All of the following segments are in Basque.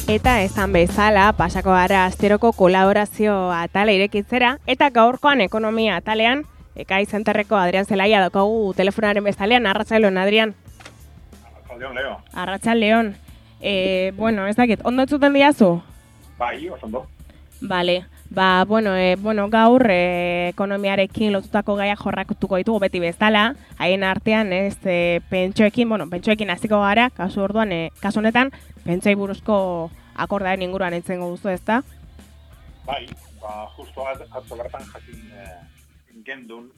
Eta esan bezala, pasako gara asteroko kolaborazio atale irekitzera, eta gaurkoan ekonomia atalean, Ekai Zenterreko Adrian Zelaia daukagu telefonaren bezalean. Arratsaldeon, Adrian. Arratsaldeon, Leo. Arratsaldeon. Bueno, ez dakit, ondo entzuten diazu? Bai, oso ondo. Vale. Gaur ekonomiarekin lotutako gaiak jorratuko ditugu beti bezala, haien artean pentsioekin hasiko gara, kasu honetan, pentsioei buruzko akordaren inguruan entzengo duzu, ezta? Bai, justo atzo bertan jakin gendun,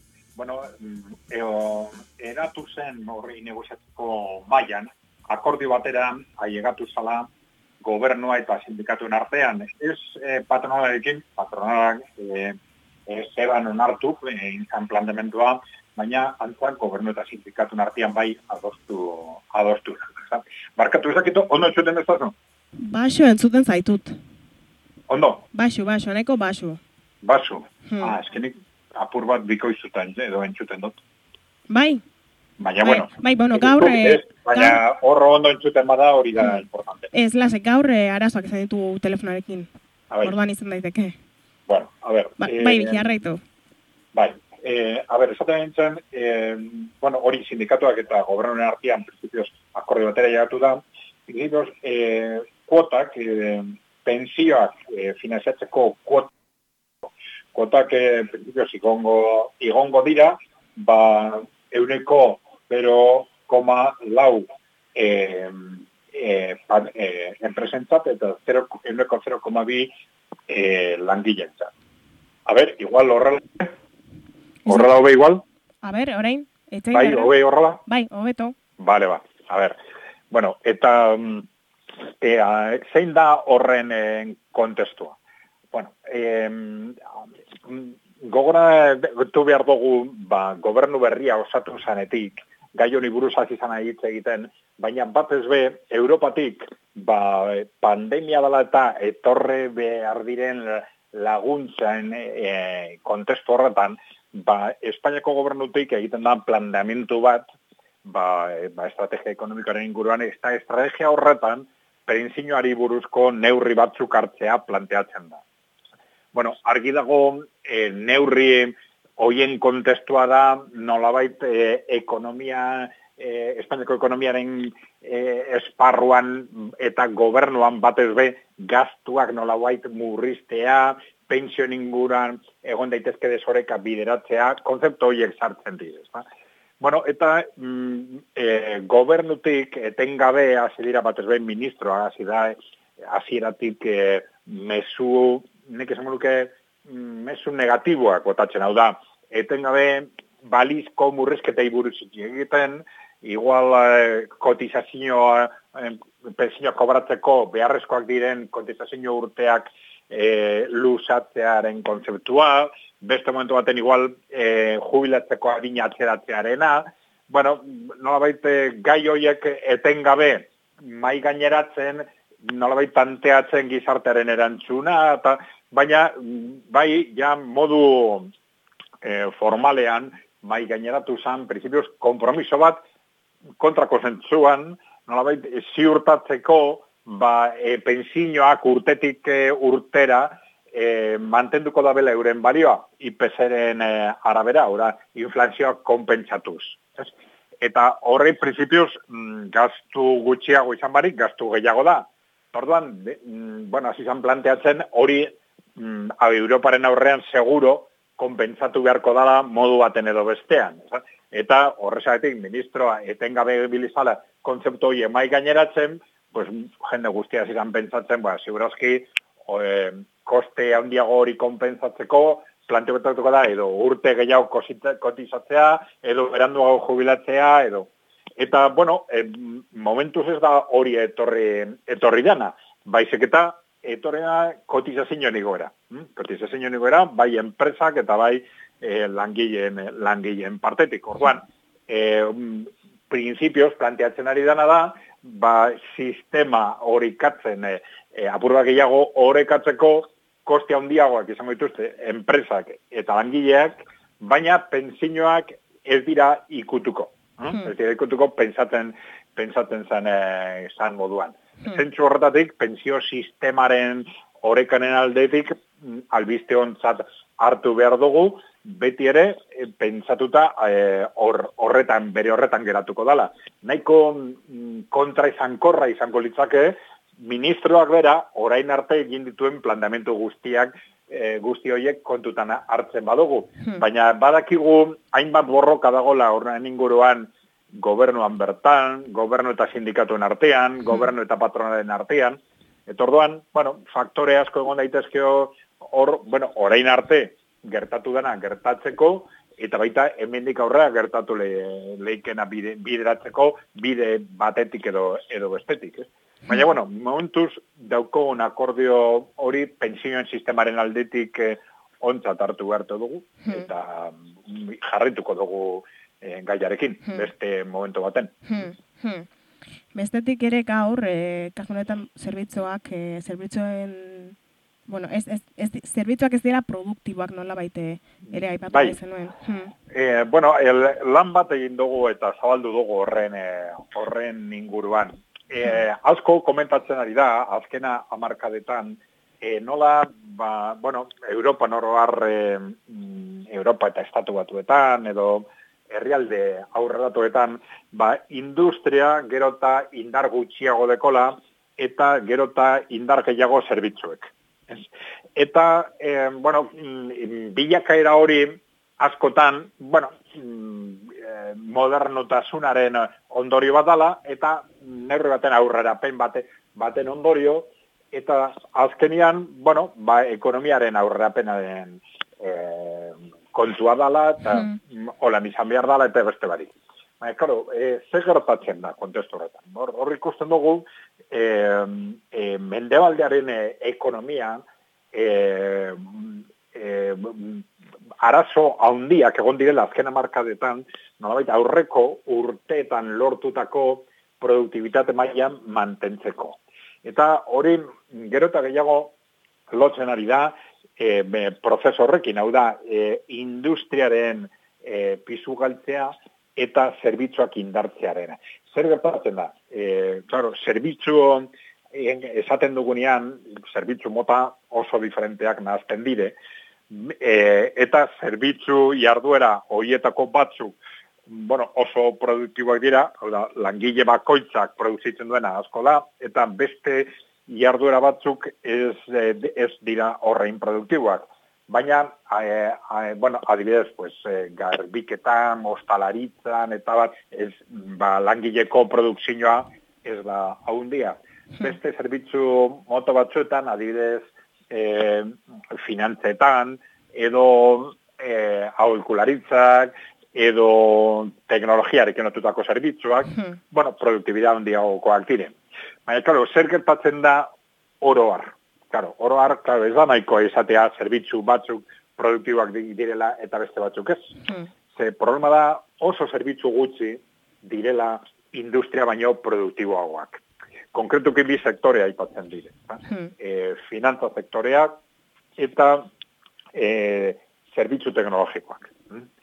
eratu zen horri negoziatzeko mailan, akordio batera ailegatu zala gobernua eta sindikatuen artean. Ez patronalarekin, patronalak zeban onartu, izan planteamentua, baina antzuan gobernu eta sindikatuen artean bai adostu. Barkatu ezakitu, ondo entzuten ez dazu? Baxo entzuten zaitut. Ondo? Baxo, nahiko baxo. Baxo? Eskenik apur bat bikoizutan, edo entzuten dut. Bai? Baina, gaur... Baina horro ondo entzuten bada hori da importante. Ez, lasek, gaur arazoak izan ditu telefonarekin. Orduan izan daiteke. Bueno, a ver... Bai, bikiarraitu. Bai, esaten nintzen, hori sindikatuak eta gobernuaren artean, principios, akordio batera llegatu da, principios, kuotak, pensioak finanziatzeko kuotak, principios, igongo dira, euneko 0,4 enpresentzat eta euneko 0,2 langileentzat. A ver, igual horrela hobe igual? A ver, orain. Bai, hobe horrela? Bai, hobeto. Vale, a ver. Bueno, eta zein da horren kontestua? Bueno, gogora du behar dugu, gobernu berria osatu zanetik, gai honi buruz hasi izan hitz egiten, baina batez be, Europatik, pandemia dela eta etorre behar diren laguntzen kontestu horretan, Espainiako gobernutik egiten da planteamendu bat, estrategia ekonomikoaren inguruan, eta estrategia horretan, pensioari buruzko neurri batzuk hartzea planteatzen da. Bueno, argi dago neurri hoien kontestua da nolabait Espainiako ekonomiaren esparruan eta gobernuan batez be gastuak nolabait murriztea, pentsioen inguruan egon daitezke desoreka bideratzea, kontzeptu horiek sartzen dira. Bueno, eta gobernutik etengabe hasi dira batez be ministroa, hasieratik mezu negatiboak botatzen, hau da, etengabe balizko murrizketei buruz egiten, igual kotizazioa, pensioa kobratzeko beharrezkoak diren kotizazio urteak luzatzearen kontzeptua, beste momentu baten igual jubilatzeko adina atzeratzearena, nolabait gai horiek etengabe mai gaineratzen, nolabait tanteatzen gizartearen erantzuna, baina bai ja modu formalean mai gaineratu zen, principios, kompromiso bat kontrako zentzuan, nolabait ziurtatzeko pensioak urtetik urtera mantenduko da bela euren balioa, IPC-ren arabera, inflazioak konpentsatuz. Eta horrei principios gastu gutxiago izan barik, gastu gehiago da. Orduan, hasi izan planteatzen hori Europaren aurrean seguro konpentsatu beharko dela modu baten edo bestean. Eta horrezatik ministroa etengabe bilizala kontzeptu hori mai gaineratzen, jende guztia ziren pentsatzen, segurazki koste handiago hori konpentsatzeko, planteatuko da, edo urte gehiago kotizatzea, edo beranduago jubilatzea, edo... Eta, momentuz ez da hori etorri dana, baizik eta etorri da kotizazioen igoera. Kotizazioen igoera, bai enpresak eta bai langileen partetik. Orduan, principios planteatzen ari dana da, sistema horikatzen, apurba gehiago horikatzeko koste handiagoak izango dituzte enpresak eta langileak, baina pensioak ez dira ikutuko. Ez dira ikutuko pentsatzen zan moduan. zentsu horretatik, pentsio sistemaren orekanen aldetik, albiste ontzat hartu behar dugu, beti ere, pentsatuta horretan, bere horretan geratuko dala. Nahiko kontra izango litzake, ministroak bera, orain arte egin dituen planteamendu guzti horiek kontutan hartzen badugu. Baina badakigu hainbat borroka dagola horren inguruan gobernuan bertan, gobernu eta sindikatuen artean, gobernu eta patronaren artean. Eta orduan, faktore asko egon daitezkeo orain arte gertatu dena gertatzeko, eta baita hemendik aurrera gertatu leikena bideratzeko, bide batetik edo bestetik. Baina, momentuz daukogun akordio hori pentsioen sistemaren aldetik ontzat hartu behartu dugu, eta jarrituko dugu gaiarekin, beste momentu baten. Bestetik ere gaur, kasunetan zerbitzuak, zerbitzuak ez dira produktiboak nola baite ere aipatu nahi zenuen. Lan bat egin dugu eta zabaldu dugu horren inguruan. Asko komentatzen ari da, azkena hamarkadetan, nola, Europa Europa eta Estatu Batuetan, edo herrialde aurreratuetan, industria gerota indar gutxiago dekola, eta gerota indar gehiago zerbitzuek. Eta, bilakaera hori askotan, modernotasunaren ondorio bat dala, eta neurri baten aurrerapen baten ondorio, eta azkenian, ekonomiaren aurrerapenaren kontua dala, eta holan izan behar dala, eta beste barik. Ze gertatzen da kontestu horretan. Hor ikusten dugu, mendebaldearen ekonomia, arazo handiak egon direla azken hamarkadetan, nolabait aurreko urteetan lortutako produktibitate mailan mantentzeko. Eta hori gero eta gehiago lotzen ari da prozesu horrekin, hau da, industriaren pisu galtzea eta zerbitzuak indartzearena. Zer gertatzen da? Zerbitzu esaten dugunean, zerbitzu mota oso diferenteak nahazten dire, eta zerbitzu jarduera horietako batzuk oso produktiboak dira, langile bakoitzak produzitzen duena asko da, eta beste jarduera batzuk ez dira horrein produktiboak. Baina, adibidez, garbiketan, ostalaritzan, eta langileko produkzioa ez da haundia. Beste zerbitzu moto batzuetan, adibidez, finantzetan, edo aholkularitzak, edo teknologiarekin lotutako zerbitzuak, produktibidad handiagokoak diren. Baina, zer gertatzen da oroar? Oroar, ez da nahikoa izatea zerbitzu batzuk produktiboak direla eta beste batzuk ez. Ze problema da oso zerbitzu gutxi direla industria baino produktiboagoak. Konkretuki bi sektorea aipatzen dire. Finantza sektoreak eta zerbitzu teknologikoak.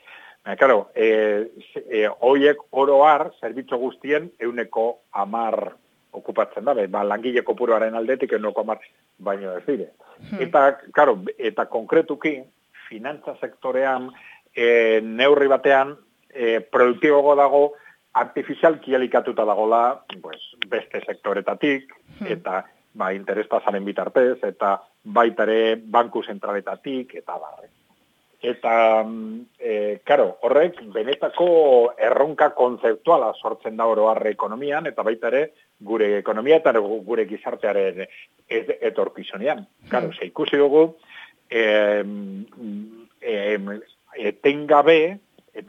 Hoiek oroar zerbitzu guztien 110 okupatzen da, langile kopuruaren aldetik 110 baino ez dire. Eta konkretuki finantza sektorean neurri batean produktiboago dago artifizialki elikatuta dagola beste sektoretatik, eta interestasaren bitartez, eta baita ere banku zentraletatik, eta barre. Eta, horrek benetako erronka kontzeptuala sortzen da oroar ekonomian, eta baita ere gure ekonomia eta gure gizartearen etorkizunean. Ze ikusi dugu, etengabe,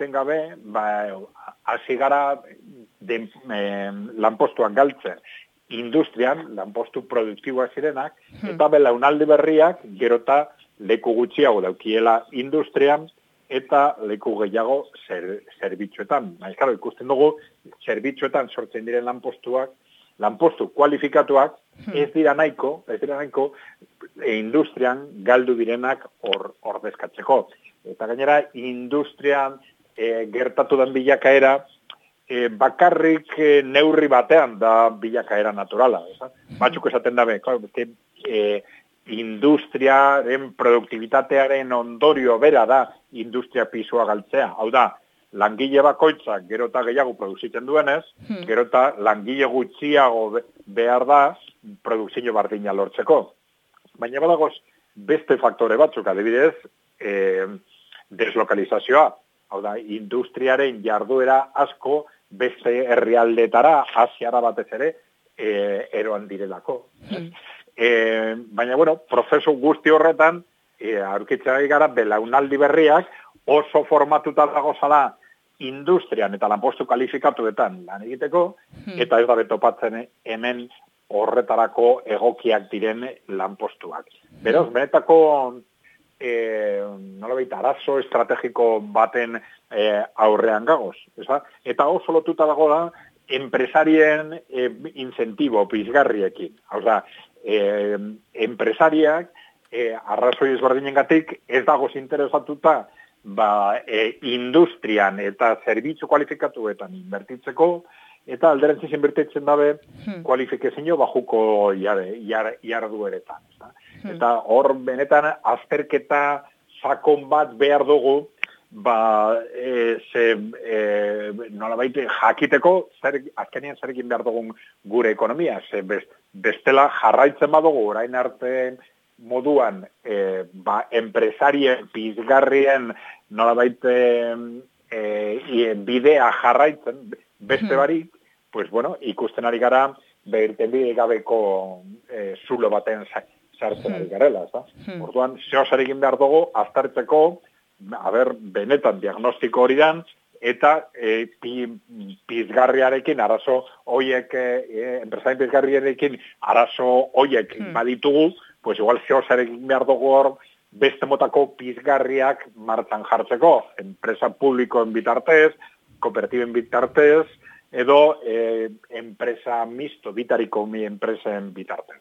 hasi gara lanpostuak galtzen industrian, lanpostu produktiboak zirenak, eta belaunaldi berriak gerota leku gutxiago daukiela industrian, eta leku gehiago zerbitzuetan. Ikusten dugu, zerbitzuetan sortzen diren lanpostu kualifikatuak, ez dira nahiko, industrian galdu direnak ordezkatzeko. Eta gainera, industrian gertatu den bilakaera, bakarrik neurri batean da bilakaera naturala. Batzuk esaten dabe, industriaren produktibitatearen ondorio bera da industria pisua galtzea. Hau da, langile bakoitzak gero eta gehiago produzitzen duenez, gero eta langile gutxiago behar da produkzio bardina lortzeko. Baina badagoz beste faktore batzuk, adibidez, deslokalizazioa. Hau da, industriaren jarduera asko beste herrialdetara, Asiara batez ere, eroan direlako. Baina, prozesu guzti horretan, aurkitzea gara belaunaldi berriak oso formatuta dagozala industrian eta lanpostu kalifikatuetan lan egiteko, eta ez da betopatzen hemen horretarako egokiak diren lanpostuak. Beraz, benetako nolabait arazo estrategiko baten aurrean gagoz. Eta oso lotuta dago da enpresarien incentibo pizgarriekin. Hau da, enpresariak arrazoi ezberdinengatik ez dagoz interesatuta industrian eta zerbitzu kualifikatuetan inbertitzeko, eta alderantziz inbertitzen dabe kualifikazio bajuko jardueretan. Eta hor benetan azterketa sakon bat behar dugu, nolabait jakiteko azkenean zer egin behar dugun gure ekonomia. Bestela jarraitzen badugu orain arte moduan enpresarien pizgarrien nolabait bidea jarraitzen beste barik, ikusten ari gara behirten bide gabeko zulo baten sartzen ari garela. Orduan, zehosar egin behar dugu aztertzeko benetan diagnostiko hori dan, eta pizgarriarekin arazo hoiek, enpresarien pizgarriarekin arazo hoiek baditugu, pues igual zehosar egin behar dugu hor beste motako pizgarriak martxan jartzeko, enpresa publikoen bitartez, kooperatiben bitartez, edo enpresa misto, bitariko mi enpresen bitartez.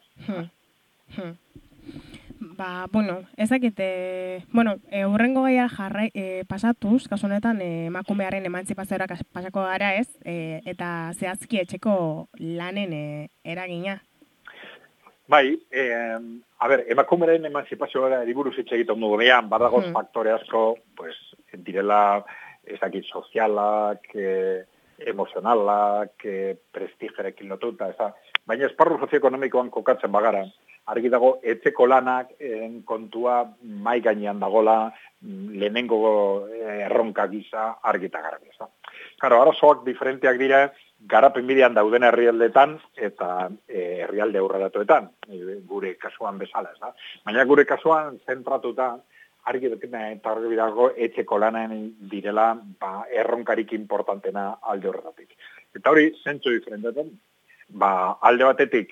Ezakite, hurrengo gaia pasatuz, kasu honetan emakumearen emantzipazioa pasako gara ez, eta zehazki etxeko lanen eragina. Bai, emakumearen emantzipazioa eriburuz hitz egiten dugu behan, badagoz faktore asko, direla, ezakit, sozialak, emozionalak, prestigerekin lotuta, baina esparru sozioekonomikoan kokatzen bagara, argi dago, etxeko lanak kontua mai gainean dagola lehenengo erronka gisa argita garbi. Karo, arazoak diferenteak dira, garapen bidean dauden herrialdetan eta herrialde aurreratuetan, gure kasuan bezala. Baina gure kasuan zentratuta, argi dago etxeko lanen direla erronkarik importantena alde horretatik. Eta hori, zentzu diferentetan, alde batetik,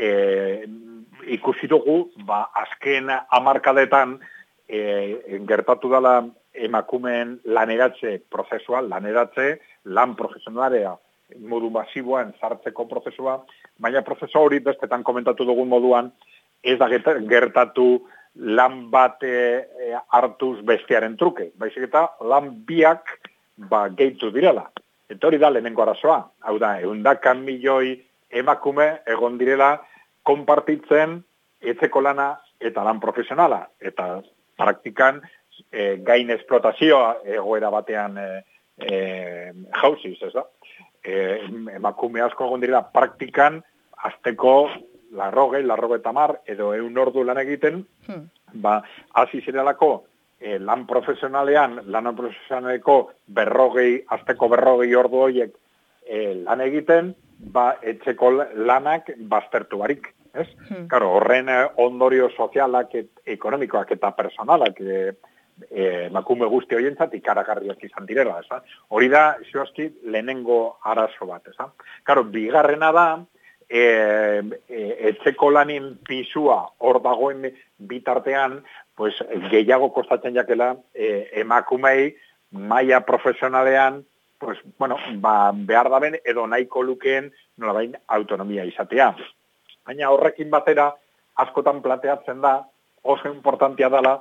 ikusi dugu, azken hamarkadetan gertatu dela emakumeen laneratze prozesua, lan profesionalea modu masiboan sartzeko prozesua, baina prozesu hori bestetan komentatu dugun moduan, ez da gertatu lan bat hartuz bestearen truke, baizik eta lan biak gehitu direla. Eta hori da lehenengo arazoa, hau da, 100 milioi emakume egon direla konpartitzen etxeko lana eta lan profesionala. Eta praktikan gain esplotazioa egoera batean jauziz, ez da? Emakume asko egon direla praktikan azteko 80 edo 100 ordu lan egiten, hasi zirelako lan profesionaleko azteko 40 ordu horiek lan egiten, etxeko lanak baztertu barik. Karo, horren ondorio sozialak, ekonomikoak eta personalak emakume guzti horientzat ikaragarriak izan direla. Hori da, zioazki, lehenengo arazo bat. Karo, bigarrena da, etxeko lanin pisua hor dagoen bitartean, gehiago kostatzen jakela emakumei maila profesionalean behar daben edo nahiko lukeen nolabain autonomia izatea. Baina horrekin batera askotan planteatzen da, oso importantia dela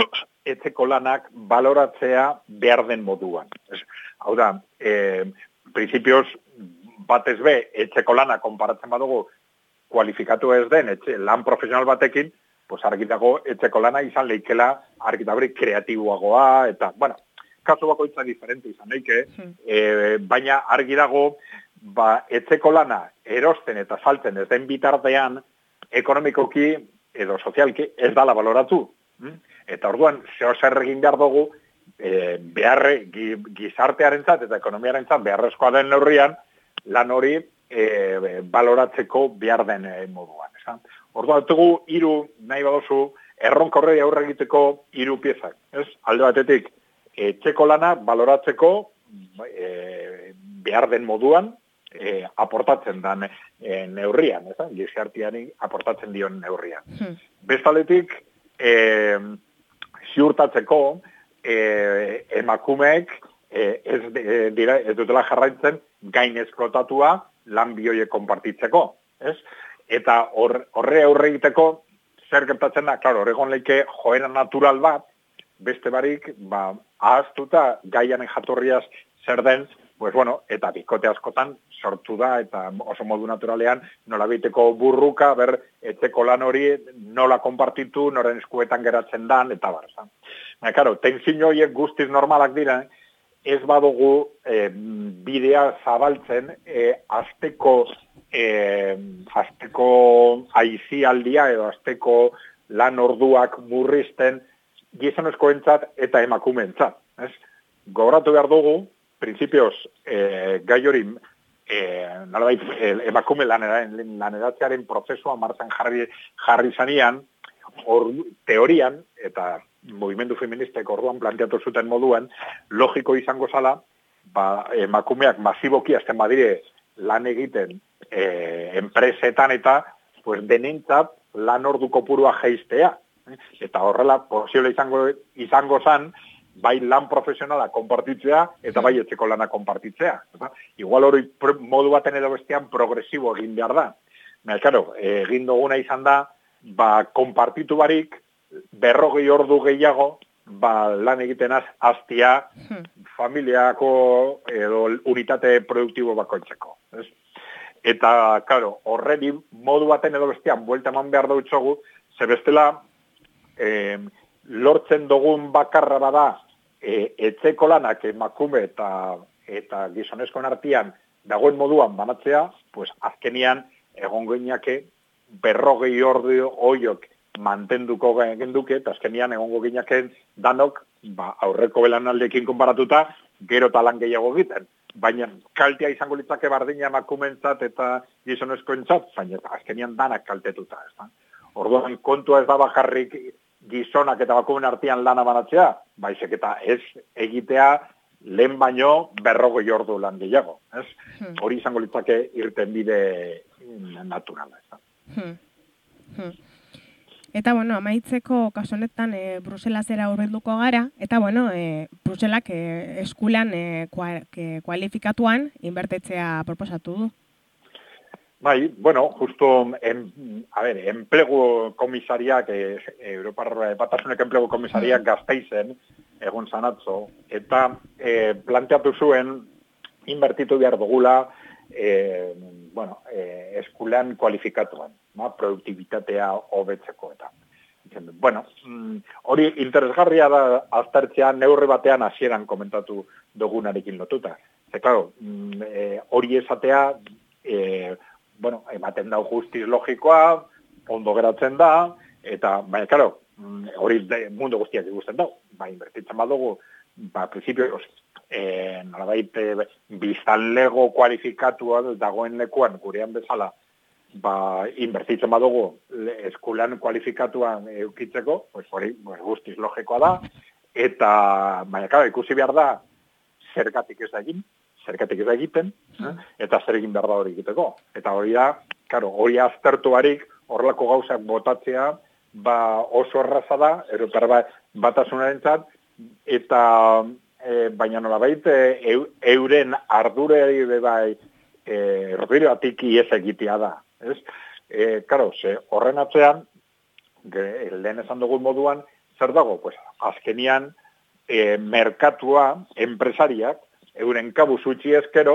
etxeko lanak baloratzea behar den moduan. Hau da, prinsipioz, batez be, etxeko lana konparatzen badugu, kualifikatu ez den, lan profesional batekin, pues argi dago etxeko lana izan leikela argi da hori kreatiboagoa, eta, bueno, kasu bakoitza diferente izan leike, baina argi dago, etxeko lana erosten eta saltzen ez den bitartean, ekonomikoki edo sozialki ez dala baloratu. Eta orduan, zer egin behar dugu, gizartearentzat eta ekonomiarentzat beharrezkoa den neurrian, lan hori baloratzeko behar den moduan. Orduan, dugu hiru nahi baduzu, erronkorrei aurre egiteko hiru piezak. Alde batetik, etxeko lana baloratzeko behar den moduan, aportatzen den neurrian, gizarteari aportatzen dion neurrian. Bestaletik, ziurtatzeko emakumeek ez dutela jarraitzen gain esplotatua lan bioiek konpartitzeko. Eta horre aurre egiteko zer gertatzen da, klaro, horregon leike joera natural bat, beste barik, ahaztuta gaianen jatorriaz zer den, pues bueno, eta bikote askotan sortu da, eta oso modu naturalean nola biteko burruka, etxeko lan hori nola konpartitu, noren eskuetan geratzen dan, eta bar. Claro, tentsio horiek guztiz normalak dira, ez badugu bidea zabaltzen asteko aizialdia edo asteko lan orduak murrizten gizonezkoentzat eta emakumeentzat. Gogoratu behar dugu, prinsipioz, gai hori emakume laneratzearen prozesua martxan jarri zanean, teorian, eta movimendu feministek orduan planteatu zuten moduan, logiko izango zala, emakumeak masiboki azten badire lan egiten enpresetan eta denentzat lan ordu kopurua jeistea. Eta horrela posible izango zan, bai lan profesionala konpartitzea eta bai etxeko lana konpartitzea. Igual hori modu baten edo bestean progresibo egin behar da. Claro, egin duguna izan da, konpartitu barik, 40 ordu gehiago, lan egiten hastia familiako edo unitate produktibo bakoitzeko. Eta, claro, horreri modu baten edo bestean buelta eman behar dautxogu, ze bestela, lortzen dugun bakarra bada, etxeko lanak emakume eta gizonezkoen artean dagoen moduan banatzea, pues azkenian egongo ginake 40 ordu hoiok mantenduko genduke, eta azkenian egongo ginake danok aurreko belanaldeekin konparatuta gero talan gehiago egiten. Baina kaltea izango litzake bardina emakumeentzat eta gizonezkoentzat, baina azkenian danak kaltetuta. Orduan kontua ez da bakarrik gizonak eta emakumeen artean lana banatzea, baizik eta ez egitea lehen baino 40 ordu lan gehiago. Hori izango litzake irten bide naturala. Eta, bueno, amaitzeko kasu honetan Bruselasera hurbilduko gara, eta, bueno, Bruselak eskulan kualifikatuan inbertetzea proposatu du. Bai, bueno, justo, enplegu komisariak, Europar Batasunek enplegu komisariak Gasteizen, egon zanatzo, eta planteatu zuen inbertitu behar dugula, eskulan kualifikatuan, produktibitatea hobetzeko eta. Bueno, hori interesgarria da aztertzea neurri batean hasieran komentatu dugunarekin lotuta. Claro, hori esatea, ematen dau justiz logikoa, ondo geratzen da, eta, baina, claro, hori mundu guztiak ikusten dau. Inbertitzen badugu, prinsipioz, nolabait, biztanlego kualifikatua dagoen lekuan, gurean bezala, inbertitzen badugu eskulan kualifikatuan eukitzeko, hori guztiz logikoa da, eta, baina, claro, ikusi behar da, zergatik ez da egiten, eta zer egin behar da hori egiteko. Eta hori da, hori aztertu barik, horrelako gauzak botatzea, oso erraza da, Europar Batasunarentzat, eta baina nolabait, euren ardurei erdiratik iez egitea da. Horren atzean, lehen esan dugun moduan, zer dago? Azkenian, merkatua, enpresariak, euren kabu zutxi ezkero,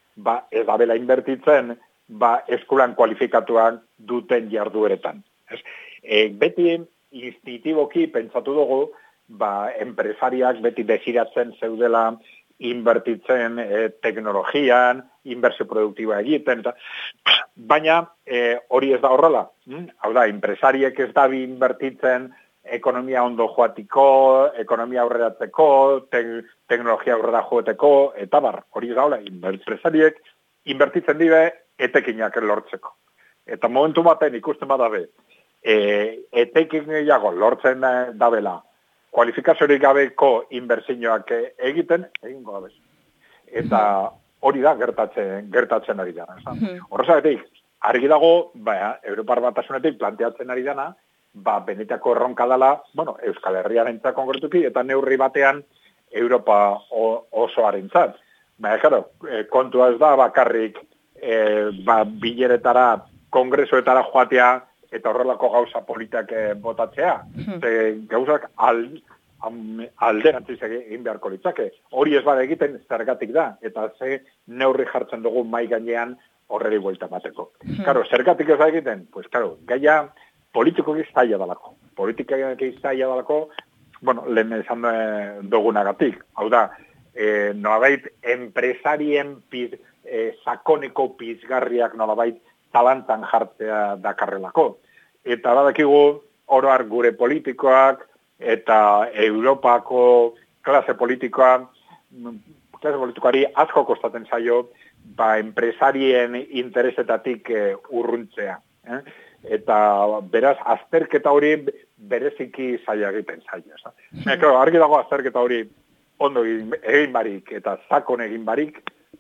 ez dabela inbertitzen, eskolan kualifikatuak duten jardueretan. Beti instintiboki pentsatu dugu, enpresariak beti desiratzen zeudela inbertitzen teknologian, inbertsio produktiboa egiten, baina hori ez da horrela. Hau da, enpresariek ez dabi inbertitzen ekonomia ondo joatiko, ekonomia aurreratzeko, teknologia aurrera joateko, eta hori ez da horrela, enpresariek inbertitzen dibe etekinak lortzeko. Eta momentu baten ikusten badabe, etekin gehiago lortzen dabela, kualifikaziorik gabeko inbertsioak egingo gabez. Eta hori da gertatzen ari dana. Horrezagatik, argi dago, Europar Batasunetik planteatzen ari dana, benetako erronka dela, Euskal Herriarentzat konkretuki, eta neurri batean Europa osoarentzat. Kontua ez da bakarrik bileretara, kongresoetara joatea, eta horrelako gauza politak botatzea. Gauzak alderantziz egin beharko litzake. Hori ez bada egiten zergatik da, eta ze neurri jartzen dugu mai gainean horreri buelta mateko. Zergatik ez da egiten? Gaia politikoki zaila dalako. Politikoki zaila dalako, lehen esan dugunagatik. Hau da, nolabait enpresarien sakoneko pizgarriak nolabait talantan jartzea dakarrelako. Eta badakigu oroar gure politikoak eta Europako klase politikoari asko kostaten zaio enpresarien interesetatik urruntzea. Eta beraz, azterketa hori bereziki zaila egiten zaila. Argi dago azterketa hori ondo egin barik eta sakon egin barik,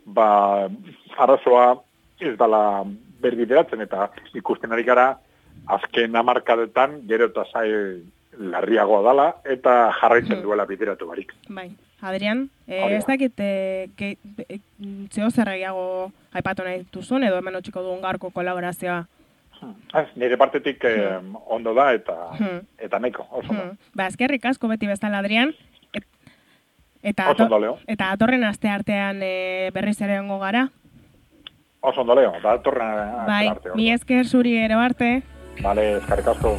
arazoa ez dala berbideratzen eta ikusten ari gara azken hamarkadetan gero eta zail larriagoa dala eta jarraitzen duela bideratu barik. Bai, Adrian, ez dakit zeo zerregiago aipatu nahi duzun edo hemen otxiko dugun gaurko kolaborazioa? Nire partetik ondo da eta nahiko, oso da. Eskerrik asko beti bezala, Adrian. Eta atorren aste artean berriz ere ongo gara? Oso ondo leo, da atorren aste arte. Mi esker zuri ero arte. Vale, eskerrik asko.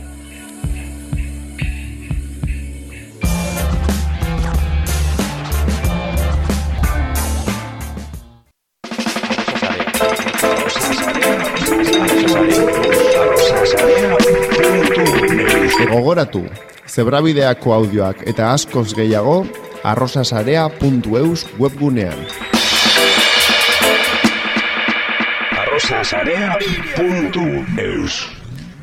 Gogoratu, Zebrabideako audioak eta askoz gehiago arrosasarea.eus webgunean. arrosasarea.eus